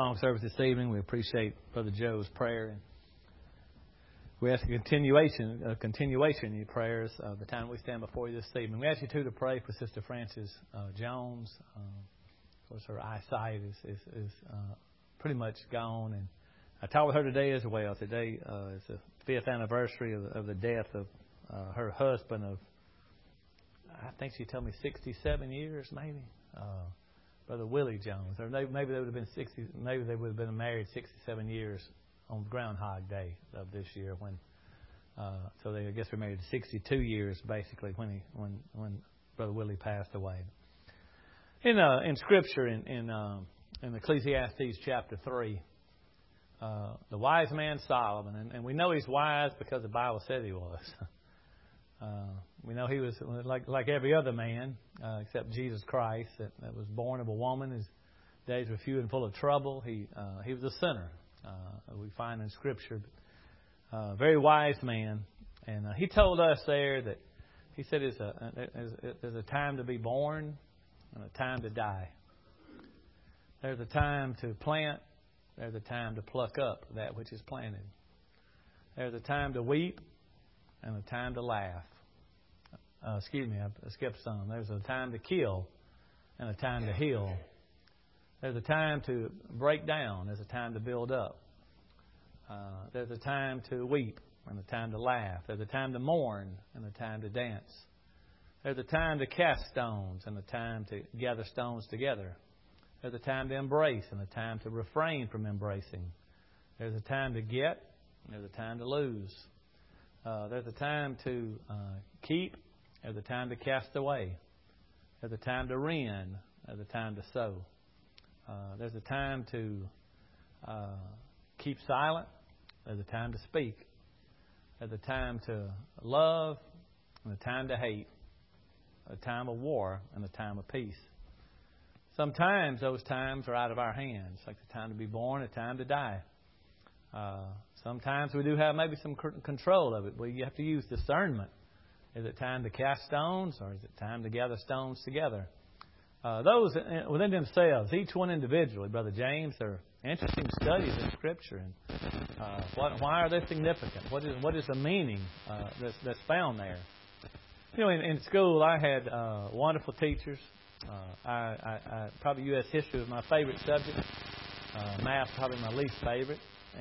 Song service this evening. We appreciate Brother Joe's prayer, and we ask a continuation in your prayers of the time we stand before you this evening. We ask you too to pray for Sister Frances Jones. Of course, her eyesight is pretty much gone, and I talked with her today as well. Today is the 5th anniversary of the death of her husband of, I think she told me 67 years, maybe. Brother Willie Jones, or maybe they would have been 60. Maybe they would have been married 67 years on Groundhog Day of this year. When, so they, I guess, were married 62 years basically when Brother Willie passed away. In Scripture, in Ecclesiastes chapter 3, the wise man Solomon, and we know he's wise because the Bible said he was. We know he was like every other man, except Jesus Christ, that was born of a woman. His days were few and full of trouble. He was a sinner. We find in Scripture, very wise man, and he told us there that he said there's a time to be born and a time to die. There's a time to plant. There's a time to pluck up that which is planted. There's a time to weep and a time to laugh. I skipped some. There's a time to kill and a time to heal. There's a time to break down. There's a time to build up. There's a time to weep and a time to laugh. There's a time to mourn and a time to dance. There's a time to cast stones and a time to gather stones together. There's a time to embrace and a time to refrain from embracing. There's a time to get and there's a time to lose. There's a time to keep. There's a time to cast away. There's a time to rend. There's a time to sow. There's a time to keep silent. There's a time to speak. There's a time to love and a time to hate. A time of war and a time of peace. Sometimes those times are out of our hands, like the time to be born, a time to die. Sometimes we do have maybe some control of it, but you have to use discernment. Is it time to cast stones, or is it time to gather stones together? Those within themselves, each one individually, Brother James, are interesting studies in Scripture. And why are they significant? What is the meaning that's found there? You know, in school, I had wonderful teachers. I probably U.S. history was my favorite subject. Math probably my least favorite.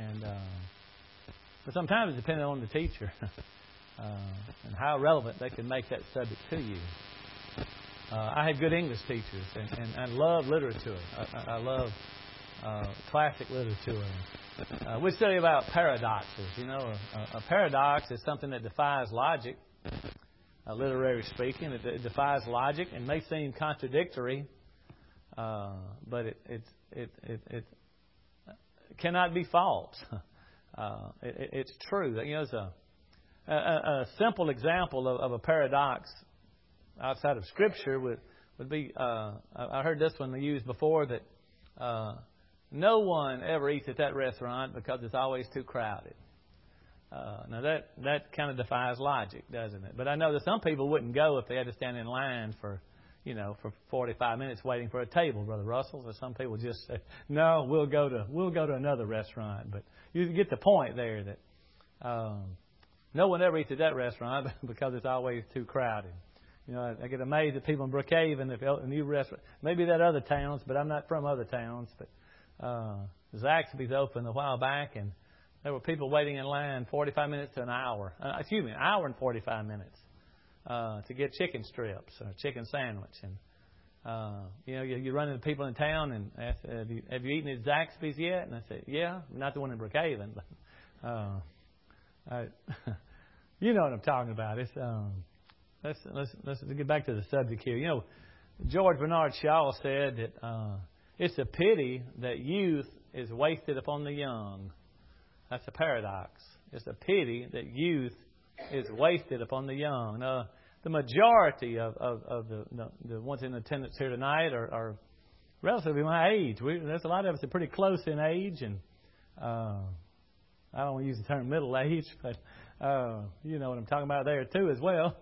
But sometimes it depended on the teacher and how relevant they could make that subject to you. I had good English teachers, and I love literature. I love classic literature. We study about paradoxes. You know, a paradox is something that defies logic. Literary speaking, it defies logic and may seem contradictory, but it cannot be false. It's true. You know, it's a simple example of a paradox outside of Scripture would be. I heard this one used before, that no one ever eats at that restaurant because it's always too crowded. Now that kind of defies logic, doesn't it? But I know that some people wouldn't go if they had to stand in line for 45 minutes waiting for a table, Brother Russell. So some people just say, "No, we'll go to another restaurant." But you get the point there that no one ever eats at that restaurant because it's always too crowded. You know, I get amazed at people in Brookhaven, if a new restaurant, maybe that other towns, but I'm not from other towns. But Zaxby's opened a while back, and there were people waiting in line 45 minutes to an hour. An hour and 45 minutes to get chicken strips or a chicken sandwich. And, you run into people in town and ask, have you eaten at Zaxby's yet? And I say, yeah, not the one in Brookhaven. But you know what I'm talking about. It's, let's get back to the subject here. You know, George Bernard Shaw said that it's a pity that youth is wasted upon the young. That's a paradox. It's a pity that youth is wasted upon the young. The majority of the ones in attendance here tonight are relatively my age. There's a lot of us that are pretty close in age, and I don't want to use the term middle age, but you know what I'm talking about there too as well.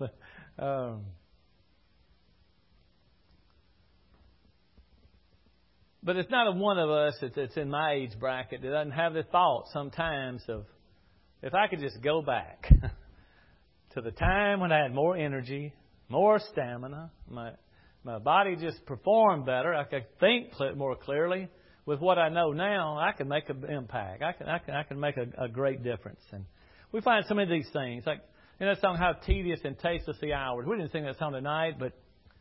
But it's not a one of us that's in my age bracket that doesn't have the thought sometimes of, if I could just go back to the time when I had more energy, more stamina, my body just performed better, I could think more clearly. With what I know now, I can make an impact. I can make a great difference. And we find so many of these things. Like in that song, how tedious and tasteless the hours. We didn't sing that song tonight, but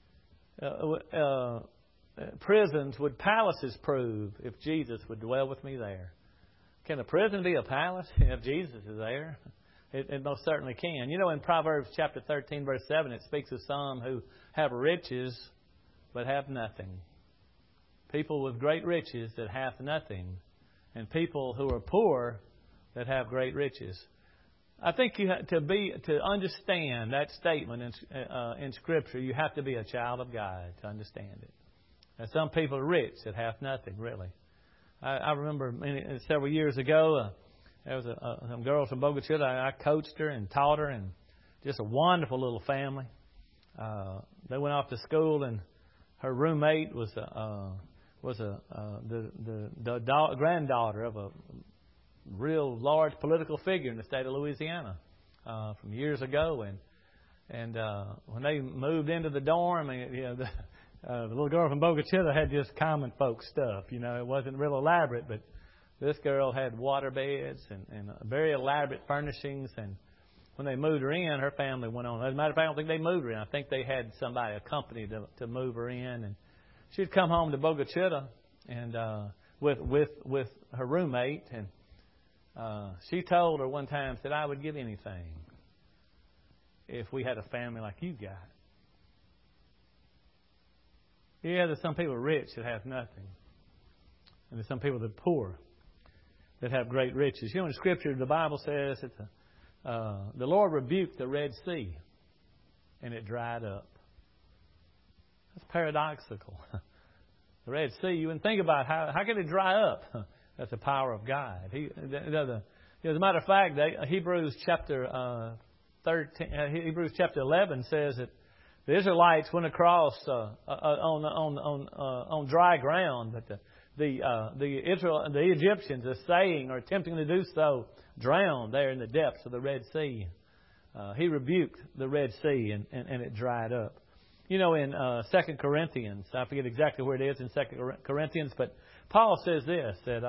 prisons would palaces prove if Jesus would dwell with me there. Can a prison be a palace if Jesus is there? It most certainly can. You know, in Proverbs chapter 13, verse 7, it speaks of some who have riches but have nothing. People with great riches that have nothing. And people who are poor that have great riches. I think you have to understand that statement in Scripture, you have to be a child of God to understand it. And some people are rich that have nothing, really. I remember several years ago, there was some girls from Boca Chica. I coached her and taught her, and just a wonderful little family. They went off to school, and her roommate was the granddaughter of a real large political figure in the state of Louisiana from years ago, and when they moved into the dorm, the little girl from Boca Chica had just common folk stuff. You know, it wasn't real elaborate, but this girl had water beds and very elaborate furnishings. And when they moved her in, her family went on. As a matter of fact, I don't think they moved her in. I think they had somebody, a company, to move her in. And she'd come home to Boca Chica and with her roommate, and she told her one time, said, "I would give anything if we had a family like you got." Yeah, there's some people rich that have nothing. And there's some people that are poor that have great riches. You know, in Scripture, the Bible says that the Lord rebuked the Red Sea and it dried up. That's paradoxical. The Red Sea, you wouldn't think about how could it dry up? That's the power of God. As a matter of fact, Hebrews chapter 11 says that the Israelites went across on dry ground, but the Egyptians, attempting to do so, drowned there in the depths of the Red Sea. He rebuked the Red Sea and it dried up. You know, in 2 Corinthians, I forget exactly where it is in 2 Corinthians, but Paul says this, that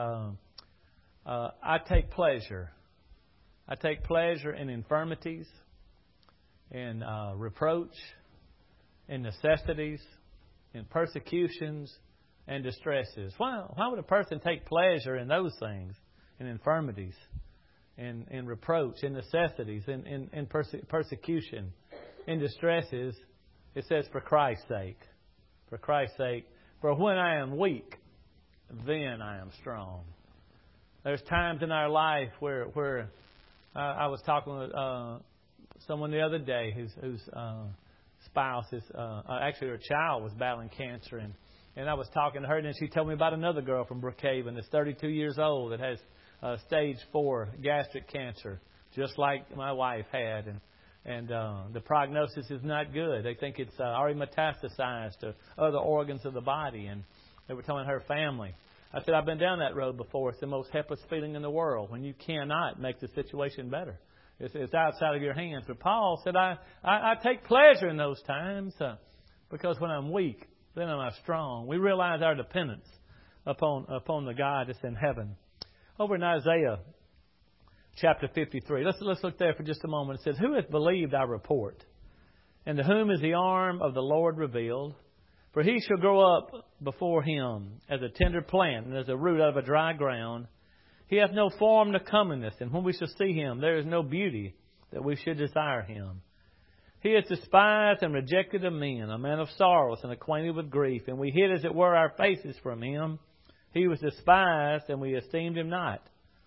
I take pleasure. I take pleasure in infirmities, in reproach, in necessities, in persecutions, and distresses. Why would a person take pleasure in those things? In infirmities, in reproach, in necessities, in persecution, in distresses. It says, for Christ's sake. For Christ's sake. For when I am weak, then I am strong. There's times in our life where I was talking with someone the other day whose spouse is actually her child was battling cancer, and I was talking to her, and then she told me about another girl from Brookhaven that's 32 years old that has stage 4 gastric cancer, just like my wife had, and the prognosis is not good. They think it's already metastasized to other organs of the body, and they were telling her family. I said, I've been down that road before. It's the most helpless feeling in the world when you cannot make the situation better. It's outside of your hands. But Paul said, I take pleasure in those times because when I'm weak, then I'm strong. We realize our dependence upon the God that's in heaven. Over in Isaiah chapter 53, let's look there for just a moment. It says, who hath believed our report? And to whom is the arm of the Lord revealed? For he shall grow up before him as a tender plant and as a root out of a dry ground. He hath no form nor comeliness, and when we shall see him, there is no beauty that we should desire him. He is despised and rejected of men, a man of sorrows and acquainted with grief, and we hid as it were our faces from him. He was despised, and we esteemed him not.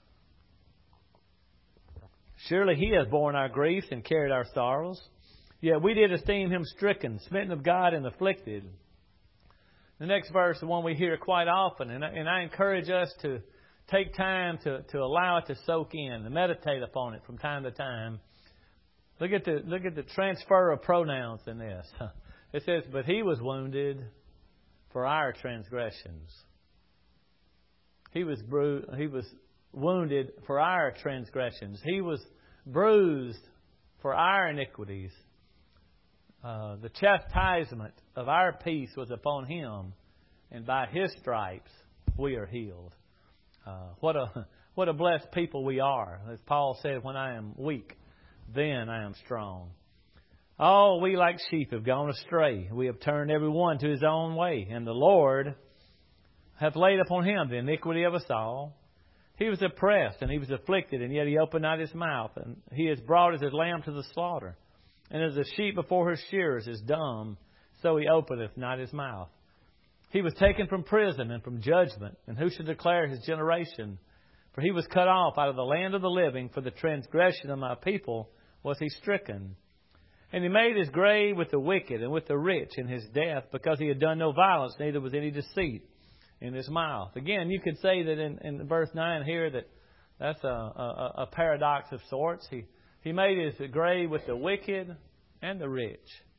Surely he has borne our griefs and carried our sorrows. Yet we did esteem him stricken, smitten of God, and afflicted. The next verse, the one we hear quite often, and I encourage us to take time to allow it to soak in and meditate upon it from time to time. Look at the transfer of pronouns in this. It says, but he was wounded for our transgressions. He was wounded for our transgressions. He was bruised for our iniquities. The chastisement of our peace was upon Him, and by His stripes we are healed. What a blessed people we are. As Paul said, when I am weak, then I am strong. All we like sheep have gone astray. We have turned every one to his own way, and the Lord hath laid upon Him the iniquity of us all. He was oppressed, and He was afflicted, and yet He opened not His mouth. And He is brought as a lamb to the slaughter. And as a sheep before her shearers is dumb, so He openeth not His mouth. He was taken from prison and from judgment, and who should declare His generation? For He was cut off out of the land of the living. For the transgression of my people was He stricken. And He made His grave with the wicked and with the rich in His death, because He had done no violence, neither was any deceit in His mouth. Again, you could say that in verse 9 here that's a paradox of sorts. He made His grave with the wicked and the rich.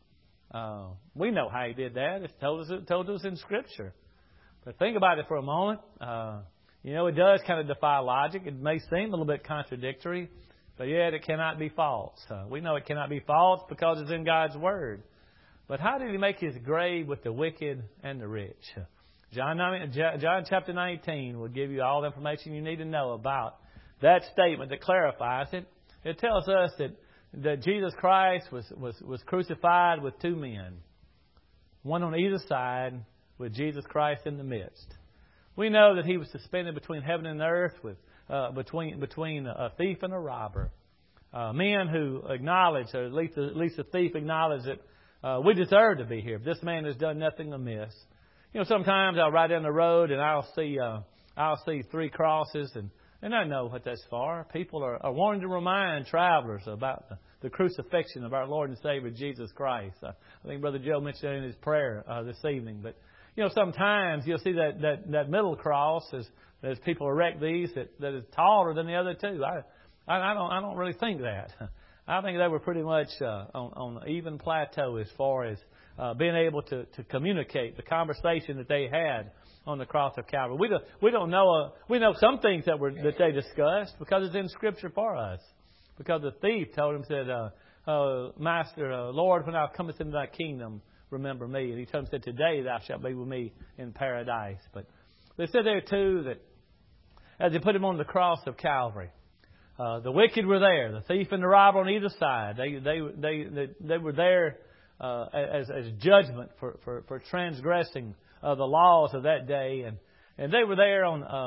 We know how He did that. It's told us in Scripture. But think about it for a moment. It does kind of defy logic. It may seem a little bit contradictory, but yet it cannot be false. We know it cannot be false because it's in God's Word. But how did He make His grave with the wicked and the rich? John chapter 19 will give you all the information you need to know about that statement that clarifies it. It tells us that Jesus Christ was crucified with two men, one on either side, with Jesus Christ in the midst. We know that He was suspended between heaven and earth, between a thief and a robber. Men who acknowledge, or at least the thief acknowledged that we deserve to be here. This man has done nothing amiss. Sometimes I'll ride down the road and I'll see three crosses, and I know what that's for. People are wanting to remind travelers about the crucifixion of our Lord and Savior Jesus Christ. I think Brother Joe mentioned it in his prayer this evening. But sometimes you'll see that middle cross as people erect these that is taller than the other two. I don't really think that. I think they were pretty much on an even plateau as far as being able to communicate the conversation that they had on the cross of Calvary. We don't know. We know some things that they discussed because it's in Scripture for us. Because the thief told him, said, "Master, Lord, when thou comest into thy kingdom, remember me." And he told him, said, "Today thou shalt be with me in paradise." But they said there too that as they put him on the cross of Calvary, the wicked were there, the thief and the robber on either side. They were there as judgment for transgressing the laws of that day, and they were there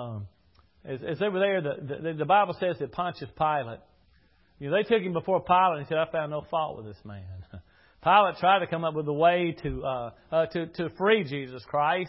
as they were there. The Bible says that Pontius Pilate, they took him before Pilate and he said, "I found no fault with this man." Pilate tried to come up with a way to free Jesus Christ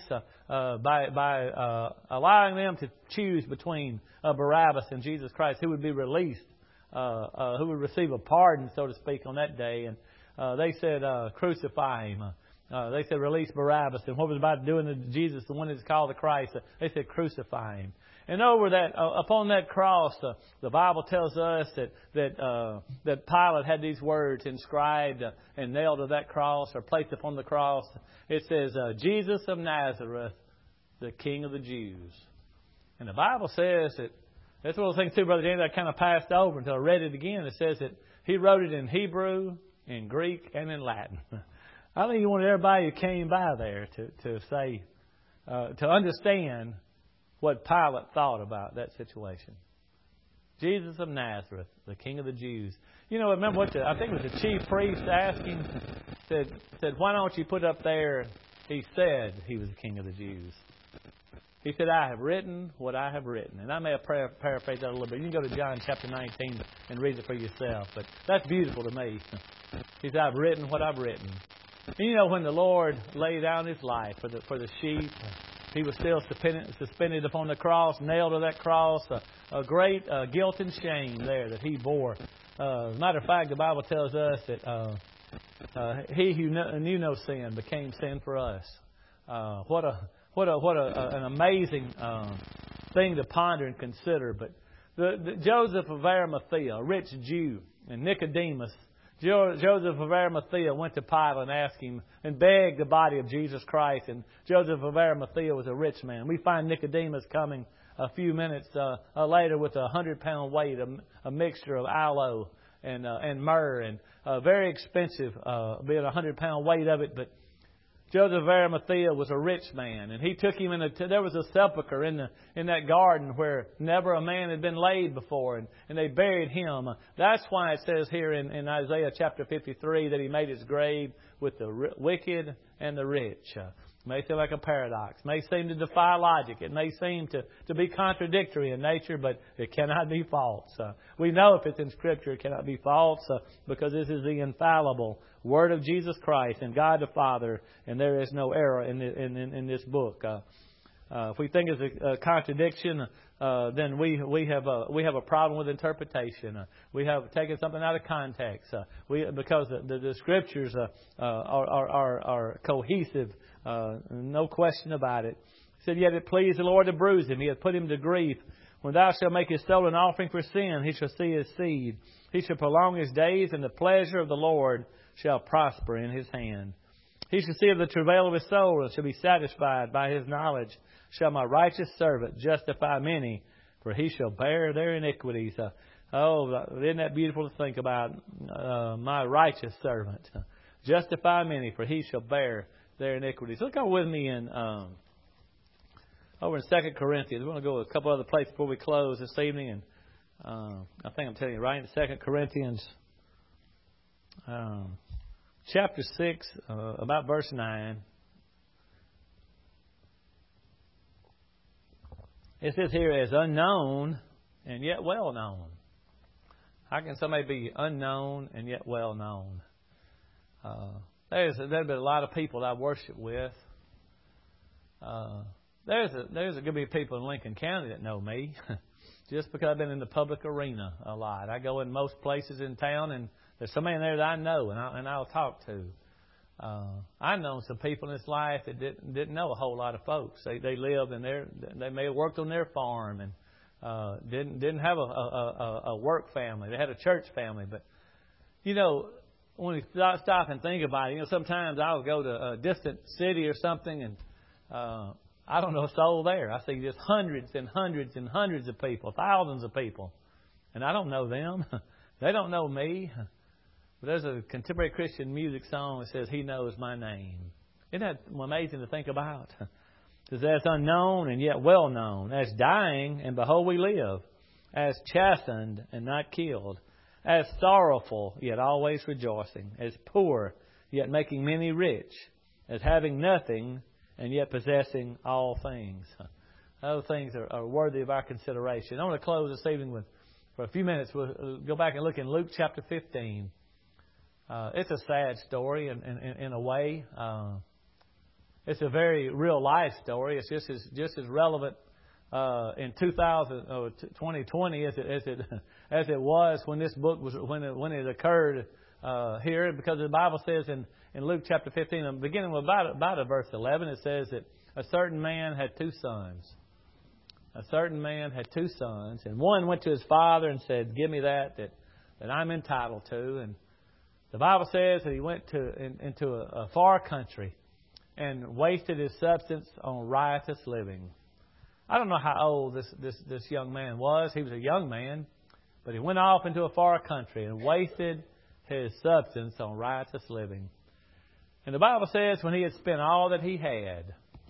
by allowing them to choose between Barabbas and Jesus Christ, who would be released, who would receive a pardon, so to speak, on that day. And they said, "Crucify him." They said, "Release Barabbas." And what was about doing to Jesus, the one that's called the Christ, they said, "Crucify him." And over that, upon that cross, the Bible tells us that Pilate had these words inscribed and nailed to that cross, or placed upon the cross. It says, "Jesus of Nazareth, the King of the Jews." And the Bible says that, that's one of the things too, Brother Danny, that I kind of passed over until I read it again. It says that he wrote it in Hebrew, in Greek, and in Latin. I think he wanted everybody who came by there to say, to understand what Pilate thought about that situation. Jesus of Nazareth, the King of the Jews. Remember I think it was the chief priest asked him, said, "Why don't you put up there, he said he was the King of the Jews." He said, "I have written what I have written." And I may have paraphrased that a little bit. You can go to John chapter 19 and read it for yourself. But that's beautiful to me. He said, "I've written what I've written." And when the Lord laid down His life for the sheep, He was still suspended upon the cross, nailed to that cross, a great guilt and shame there that He bore. As a matter of fact, the Bible tells us that He who knew no sin became sin for us. What an amazing thing to ponder and consider. But Joseph of Arimathea, a rich Jew, and Nicodemus, Joseph of Arimathea went to Pilate and asked him and begged the body of Jesus Christ. And Joseph of Arimathea was a rich man. We find Nicodemus coming a few minutes later with a 100-pound weight, a mixture of aloe and myrrh, and very expensive, being a 100-pound weight of it. But Joseph of Arimathea was a rich man, and he took him there was a sepulcher in that garden where never a man had been laid before, and they buried him. That's why it says here in Isaiah chapter 53 that he made his grave with the wicked and the rich. It may seem like a paradox. It may seem to defy logic. It may seem to be contradictory in nature, but it cannot be false. We know if it's in Scripture, it cannot be false because this is the infallible Word of Jesus Christ and God the Father, and there is no error in this book. If we think it's a contradiction, then we have a problem with interpretation. We have taken something out of context. Because the Scriptures are cohesive, no question about it. He said, "Yet it pleased the Lord to bruise him; He hath put him to grief. When thou shalt make his soul an offering for sin, he shall see his seed. He shall prolong his days, and the pleasure of the Lord shall prosper in his hand. He shall see of the travail of his soul, and shall be satisfied by his knowledge. Shall my righteous servant justify many, for he shall bear their iniquities." Isn't that beautiful to think about? My righteous servant. Justify many, for he shall bear their iniquities. Look over with me in over in 2 Corinthians. We're going to go to a couple other places before we close this evening. And I think I'm telling you right in 2 Corinthians chapter 6, about verse 9. It says here, "As unknown and yet well known." How can somebody be unknown and yet well known? There's been a lot of people that I worship with. There's going to be people in Lincoln County that know me just because I've been in the public arena a lot. I go in most places in town, and there's somebody in there that I know and I'll talk to. I've known some people in this life that didn't know a whole lot of folks. They lived in they may have worked on their farm and didn't have a work family. They had a church family. But when you stop and think about it, sometimes I'll go to a distant city or something, and I don't know a soul there. I see just hundreds and hundreds and hundreds of people, thousands of people, and I don't know them. They don't know me. But there's a contemporary Christian music song that says, "He knows my name." Isn't that amazing to think about? It says, "As unknown and yet well known, as dying and behold we live, as chastened and not killed, as sorrowful yet always rejoicing, as poor yet making many rich, as having nothing and yet possessing all things." Those things are worthy of our consideration. I want to close this evening for a few minutes. We'll go back and look in Luke chapter 15. It's a sad story in a way. It's a very real life story. It's just as relevant in 2020 as it was when this book was when it occurred here, because the Bible says in Luke chapter 15, beginning with about verse 11, it says that a certain man had two sons. A certain man had two sons, and one went to his father and said, "Give me that I'm entitled to." And the Bible says that he went into a far country and wasted his substance on riotous living. I don't know how old this young man was. He was a young man, but he went off into a far country and wasted his substance on riotous living. And the Bible says when he had spent all that he had,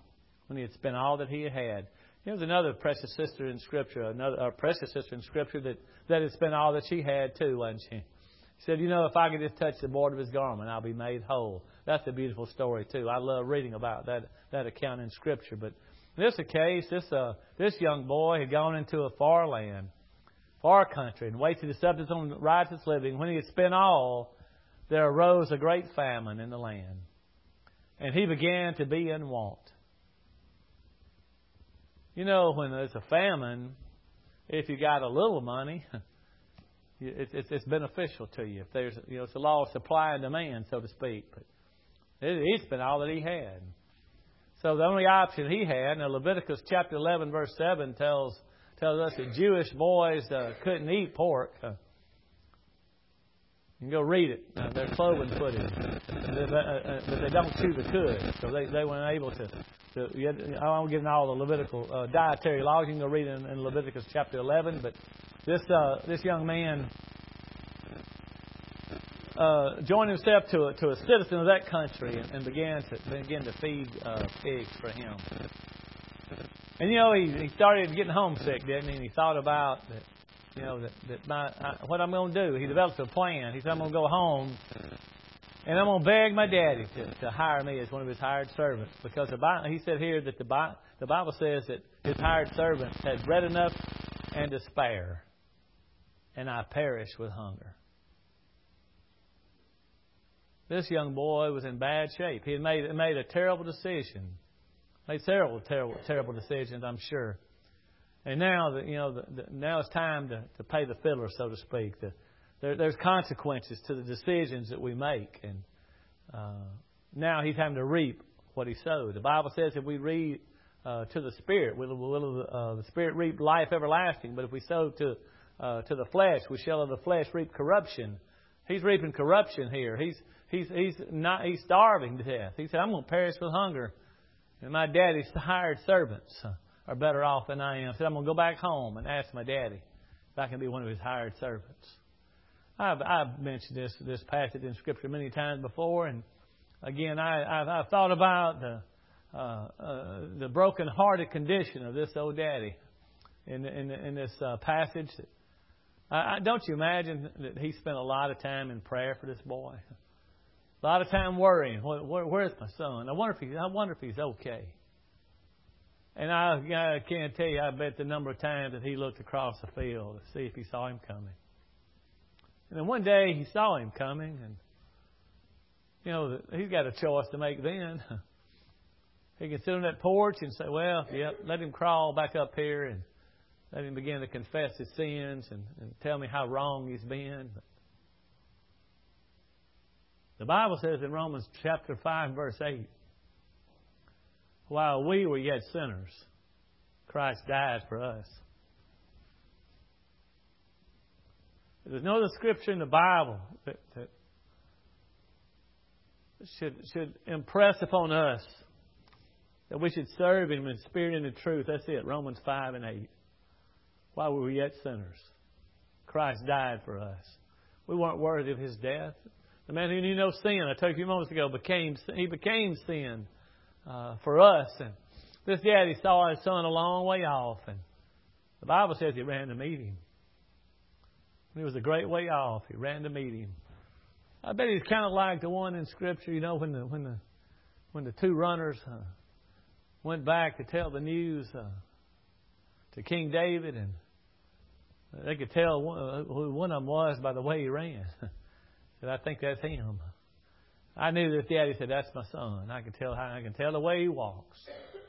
here's another precious sister in Scripture, a precious sister in Scripture that had spent all that she had too, wasn't she? She said, "If I could just touch the border of his garment, I'll be made whole." That's a beautiful story too. I love reading about that account in Scripture. But in this case, this young boy had gone into a far land, far country, and wasted his substance on riotous living. When he had spent all, there arose a great famine in the land, and he began to be in want. When there's a famine, if you got a little money, it's beneficial to you. If there's, it's a law of supply and demand, so to speak. But he spent all that he had. So the only option he had, now Leviticus chapter 11 verse 7 tells us that Jewish boys couldn't eat pork. You can go read it. They're cloven footed, but they don't chew the cud, so they weren't able to. I won't get into all the Levitical dietary laws. You can go read it in Leviticus chapter 11. But this young man joined himself to a citizen of that country and began to feed pigs for him. And he started getting homesick, didn't he? And he thought about that. What I'm going to do. He developed a plan. He said, I'm going to go home and I'm going to beg my daddy to hire me as one of his hired servants. Because he said here that the Bible says that his hired servants had bread enough and to spare, and I perished with hunger. This young boy was in bad shape. He had made a terrible decision. Made several terrible decisions, I'm sure. And now, now it's time to pay the fiddler, so to speak. There's consequences to the decisions that we make, and now he's having to reap what he sowed. The Bible says if we reap to the Spirit, will the Spirit reap life everlasting? But if we sow to the flesh, we shall of the flesh reap corruption. He's reaping corruption here. He's starving to death. He said, "I'm going to perish with hunger, and my daddy's hired servants are better off than I am." He said, "I'm going to go back home and ask my daddy if I can be one of his hired servants." I've mentioned this passage in Scripture many times before, and again, I've thought about the broken-hearted condition of this old daddy in this passage. Don't you imagine that he spent a lot of time in prayer for this boy? A lot of time worrying. Where's my son? I wonder if he's okay. And I can't tell you, I bet the number of times that he looked across the field to see if he saw him coming. And then one day he saw him coming, and he's got a choice to make then. He can sit on that porch and say, "Well, let him crawl back up here and let him begin to confess his sins and tell me how wrong he's been." But the Bible says in Romans chapter 5, verse 8, while we were yet sinners, Christ died for us. There's no other scripture in the Bible that should impress upon us that we should serve Him in spirit and in truth. That's it, Romans 5 and 8. While we were yet sinners, Christ died for us. We weren't worthy of His death. The man who knew no sin, I told you a few moments ago, he became sin for us. And this daddy saw his son a long way off, and the Bible says he ran to meet him. He was a great way off. He ran to meet him. I bet he's kind of like the one in Scripture, when the two runners went back to tell the news to King David, and they could tell who one of them was by the way he ran. Said, "I think that's him." I knew this daddy said, "That's my son." I can tell the way he walks.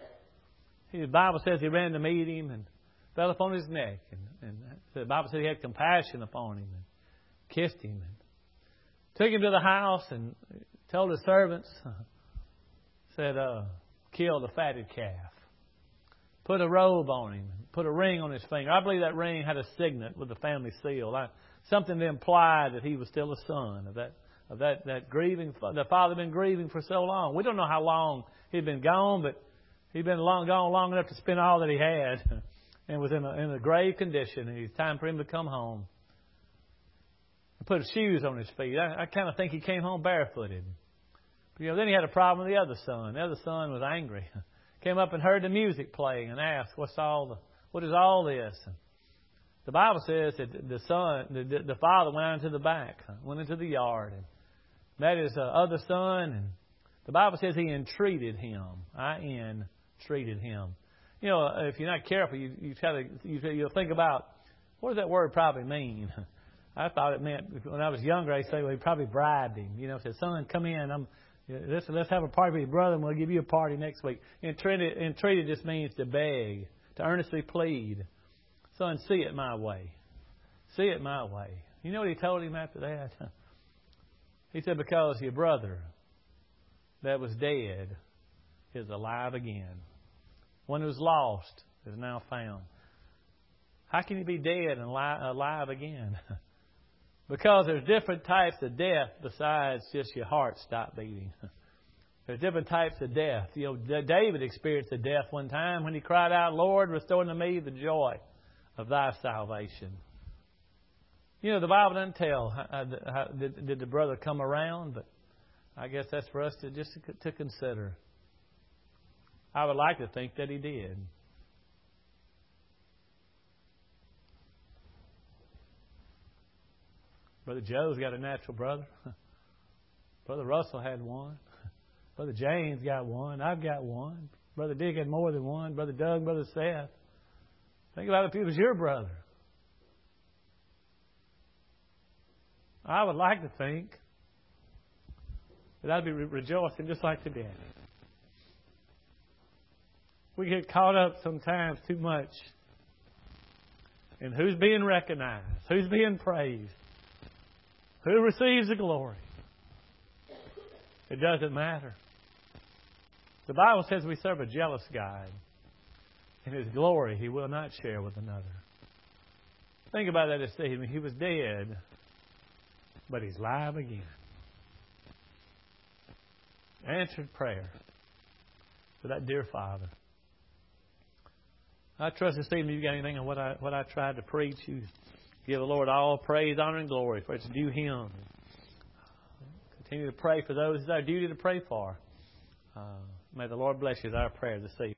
The Bible says he ran to meet him and fell upon his neck, and the Bible says he had compassion upon him and kissed him and took him to the house and told his servants, said, "Kill the fatted calf. Put a robe on him. Put a ring on his finger." I believe that ring had a signet with the family seal. Something to imply that he was still a son of that grieving. The father had been grieving for so long. We don't know how long he'd been gone, but he'd been gone long enough to spend all that he had, and was in a grave condition. And it's time for him to come home. Put shoes on his feet. I kind of think he came home barefooted. But, then he had a problem with the other son. The other son was angry. Came up and heard the music playing and asked, "What is all this?" And the Bible says that the father went out into the back, went into the yard, and met his other son. And the Bible says he entreated him. Entreated him. If you're not careful, you'll think about, what does that word probably mean? I thought it meant, when I was younger, I'd say, well, he probably bribed him. Said, "Son, come in. Let's have a party for your brother, and we'll give you a party next week." Entreated just means to beg, to earnestly plead. "Son, see it my way. See it my way." You know what he told him after that? He said, "Because your brother that was dead is alive again. One who was lost is now found." How can you be dead and alive again? Because there's different types of death besides just your heart stop beating. There's different types of death. David experienced a death one time when he cried out, Lord, restore unto me the joy of thy salvation. The Bible doesn't tell did the brother come around, but I guess that's for us to consider. I would like to think that he did. Brother Joe's got a natural brother. Brother Russell had one. Brother James got one. I've got one. Brother Dick had more than one. Brother Doug, Brother Seth. Think about if he was your brother. I would like to think that I'd be rejoicing just like the dad. We get caught up sometimes too much in who's being recognized, who's being praised, who receives the glory. It doesn't matter. The Bible says we serve a jealous God. In His glory He will not share with another. Think about that this evening. He was dead, but He's alive again. Answered prayer for that dear Father. I trust this evening you got anything on what I tried to preach. You give the Lord all praise, honor, and glory, for it's due Him. Continue to pray for those it's our duty to pray for. May the Lord bless you is our prayer this evening.